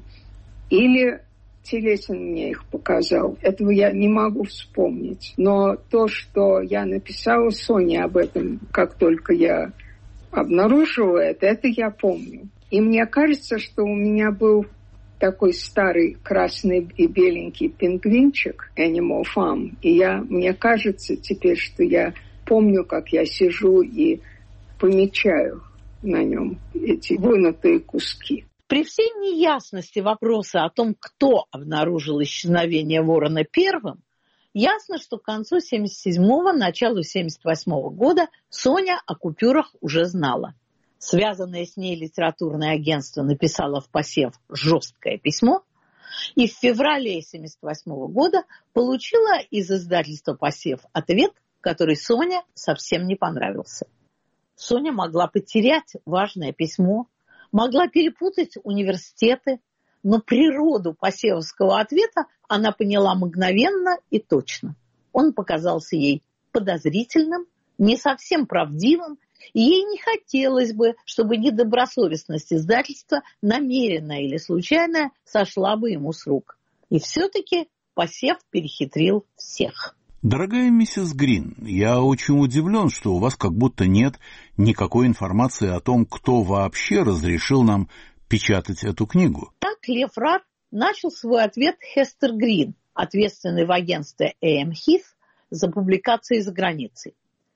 или Телесин мне их показал. Этого я не могу вспомнить. Но то, что я написала Соне об этом, как только я обнаружила это я помню. И мне кажется, что у меня был такой старый красный и беленький пингвинчик Animal Farm. И мне кажется теперь, что я помню, как я сижу и помечаю на нем эти вынутые куски. При всей неясности вопроса о том, кто обнаружил исчезновение ворона первым, ясно, что к концу 1977-го, началу 1978 года Соня о купюрах уже знала. Связанное с ней литературное агентство написало в посев жесткое письмо, и в феврале 1978 года получила из издательства «Посев» ответ, который Соне совсем не понравился. Соня могла потерять важное письмо, могла перепутать университеты, но природу посевовского ответа она поняла мгновенно и точно. Он показался ей подозрительным, не совсем правдивым, и ей не хотелось бы, чтобы недобросовестность издательства, намеренная или случайная, сошла бы ему с рук. И все-таки посев перехитрил всех. Дорогая миссис Грин, я очень удивлен, что у вас как будто нет никакой информации о том, кто вообще разрешил нам печатать эту книгу. Так Лев Рар начал свой ответ Хестер Грин, ответственный в агентстве A.M. Heath за публикации за границей.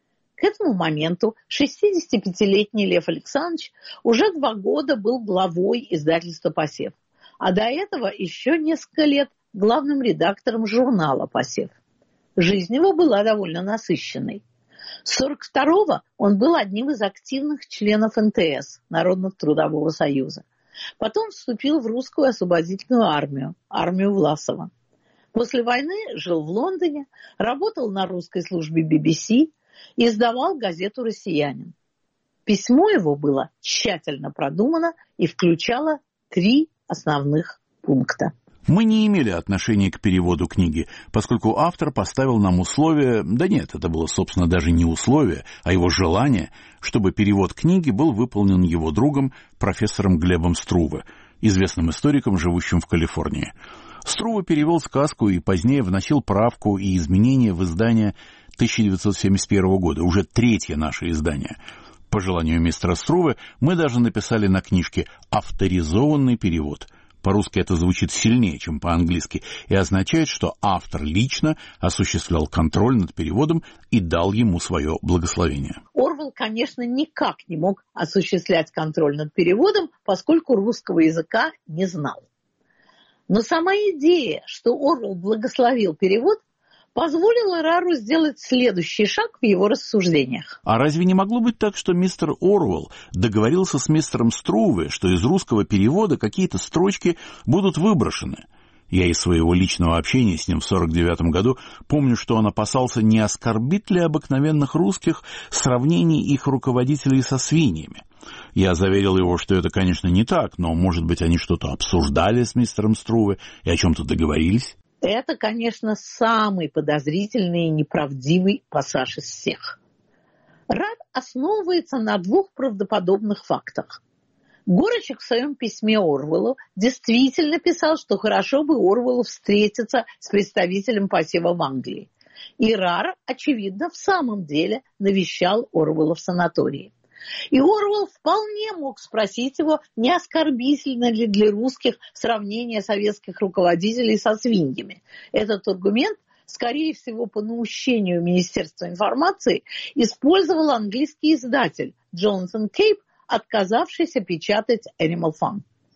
К этому моменту 65-летний Лев Александрович уже 2 года был главой издательства «Посев», а до этого еще несколько лет главным редактором журнала «Посев». Жизнь его была довольно насыщенной. С 1942-го он был одним из активных членов НТС, Народно-трудового союза. Потом вступил в русскую освободительную армию, армию Власова. После войны жил в Лондоне, работал на русской службе BBC и издавал газету «Россиянин». Письмо его было тщательно продумано и включало 3 основных пункта. Мы не имели отношения к переводу книги, поскольку автор поставил нам условие, да нет, это было, собственно, даже не условие, а его желание, чтобы перевод книги был выполнен его другом, профессором Глебом Струве, известным историком, живущим в Калифорнии. Струве перевел сказку и позднее вносил правку и изменения в издание 1971 года, уже 3-е наше издание. По желанию мистера Струве мы даже написали на книжке «авторизованный перевод». По-русски это звучит сильнее, чем по-английски, и означает, что автор лично осуществлял контроль над переводом и дал ему свое благословение. Орвелл, конечно, никак не мог осуществлять контроль над переводом, поскольку русского языка не знал. Но сама идея, что Орвелл благословил перевод, позволила Рару сделать следующий шаг в его рассуждениях. А разве не могло быть так, что мистер Орвелл договорился с мистером Струве, что из русского перевода какие-то строчки будут выброшены? Я из своего личного общения с ним в 1949 году помню, что он опасался, не оскорбит ли обыкновенных русских сравнений их руководителей со свиньями. Я заверил его, что это, конечно, не так, но, может быть, они что-то обсуждали с мистером Струве и о чем-то договорились. Это, конечно, самый подозрительный и неправдивый пассаж из всех. Рар основывается на 2 правдоподобных фактах. Горочек в своем письме Орвеллу действительно писал, что хорошо бы Орвеллу встретиться с представителем посева в Англии. И Рар, очевидно, в самом деле навещал Оруэлла в санатории. И Оруэлл вполне мог спросить его, не оскорбительно ли для русских сравнение советских руководителей со свиньями. Этот аргумент, скорее всего, по наущению Министерства информации, использовал английский издатель Джонатан Кейп, отказавшийся печатать Animal Farm.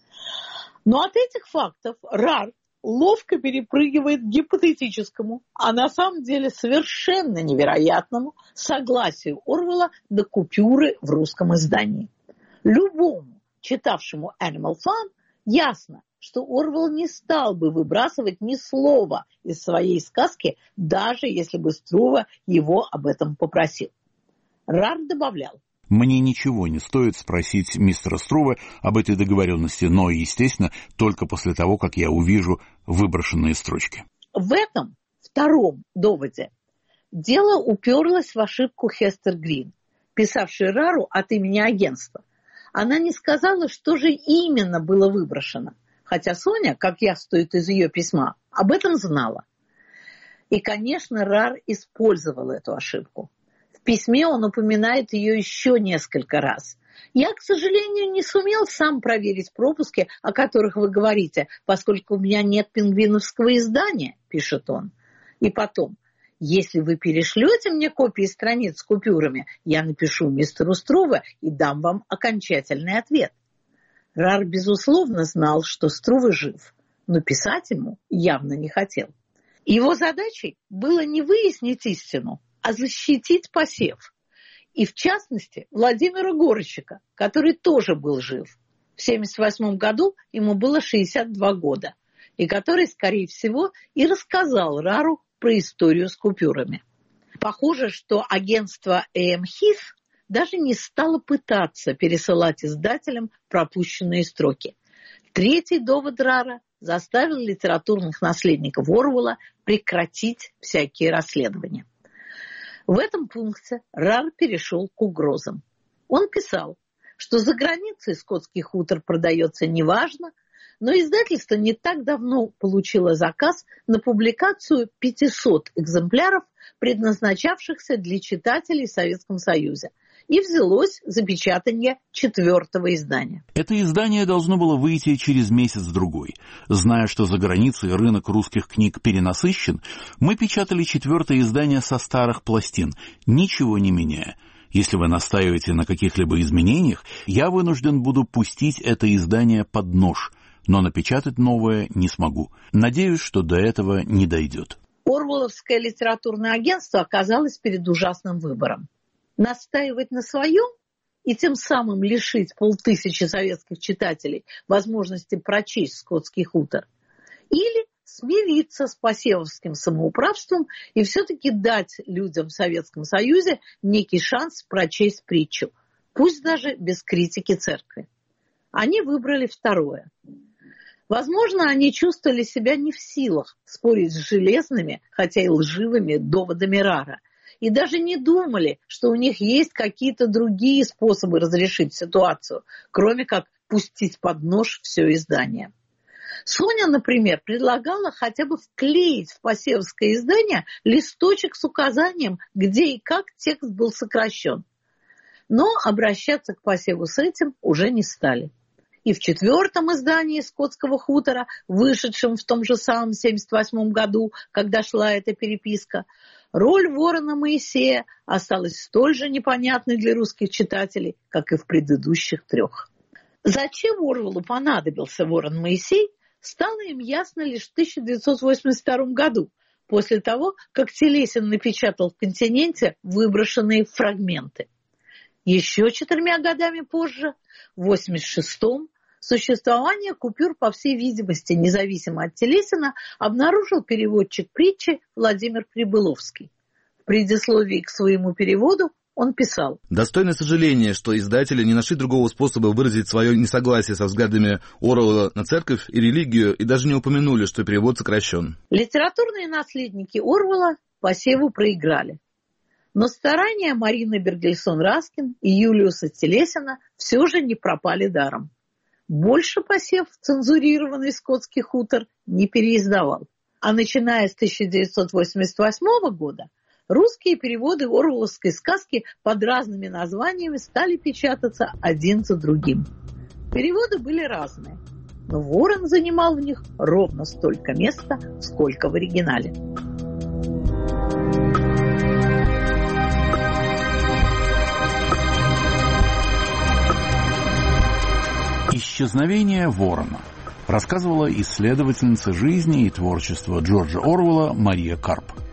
Но от этих фактов Рар ловко перепрыгивает к гипотетическому, а на самом деле совершенно невероятному согласию Оруэлла на купюры в русском издании. Любому, читавшему Animal Farm, ясно, что Оруэлл не стал бы выбрасывать ни слова из своей сказки, даже если бы Струве его об этом попросил. Рар добавлял: «Мне ничего не стоит спросить мистера Струве об этой договоренности, но, естественно, только после того, как я увижу выброшенные строчки». В этом втором доводе дело уперлось в ошибку Хестер Грин, писавшей Рару от имени агентства. Она не сказала, что же именно было выброшено, хотя Соня, как явствует из ее письма, об этом знала. И, конечно, Рар использовал эту ошибку. В письме он упоминает ее еще несколько раз. «Я, к сожалению, не сумел сам проверить пропуски, о которых вы говорите, поскольку у меня нет пингвиновского издания», – пишет он. И потом: «Если вы перешлете мне копии страниц с купюрами, я напишу мистеру Струве и дам вам окончательный ответ». Рар, безусловно, знал, что Струве жив, но писать ему явно не хотел. Его задачей было не выяснить истину, а защитить посев. И, в частности, Владимира Горщика, который тоже был жив. В 1978 году ему было 62 года, и который, скорее всего, и рассказал Рару про историю с купюрами. Похоже, что агентство A.M. Heath даже не стало пытаться пересылать издателям пропущенные строки. Третий довод Рара заставил литературных наследников Оруэлла прекратить всякие расследования. В этом пункте Рар перешел к угрозам. Он писал, что за границей скотский хутор продается неважно, но издательство не так давно получило заказ на публикацию 500 экземпляров, предназначавшихся для читателей в Советском Союзе, и взялось за печатание 4-го издания. Это издание должно было выйти через месяц-другой. Зная, что за границей рынок русских книг перенасыщен, мы печатали 4-е издание со старых пластин, ничего не меняя. Если вы настаиваете на каких-либо изменениях, я вынужден буду пустить это издание под нож, но напечатать новое не смогу. Надеюсь, что до этого не дойдет. Оруэлловское литературное агентство оказалось перед ужасным выбором. Настаивать на своем и тем самым лишить 500 советских читателей возможности прочесть «Скотский хутор», или смириться с посевовским самоуправством и все-таки дать людям в Советском Союзе некий шанс прочесть притчу, пусть даже без критики церкви. Они выбрали второе. Возможно, они чувствовали себя не в силах спорить с железными, хотя и лживыми доводами Рара, и даже не думали, что у них есть какие-то другие способы разрешить ситуацию, кроме как пустить под нож все издание. Соня, например, предлагала хотя бы вклеить в посевское издание листочек с указанием, где и как текст был сокращен. Но обращаться к посеву с этим уже не стали. И в 4-м издании «Скотского хутора», вышедшем в том же самом 1978 году, когда шла эта переписка, роль ворона Моисея осталась столь же непонятной для русских читателей, как и в предыдущих 3. Зачем Оруэллу понадобился ворон Моисей, стало им ясно лишь в 1982 году, после того, как Телесин напечатал в «Континенте» выброшенные фрагменты. Еще 4 годами позже, в 1986-м, существование купюр, по всей видимости, независимо от Телесина, обнаружил переводчик притчи Владимир Прибыловский. В предисловии к своему переводу он писал: «Достойно сожаления, что издатели не нашли другого способа выразить свое несогласие со взглядами Оруэлла на церковь и религию и даже не упомянули, что перевод сокращен». Литературные наследники Оруэлла посеву проиграли. Но старания Марины Бергельсон-Раскин и Юлиуса Телесина все же не пропали даром. Больше посев цензурированный «Скотский хутор» не переиздавал. А начиная с 1988 года русские переводы орвелловской сказки под разными названиями стали печататься один за другим. Переводы были разные, но Ворон занимал в них ровно столько места, сколько в оригинале. «Исчезновение ворона» рассказывала исследовательница жизни и творчества Джорджа Орвелла Мария Карп.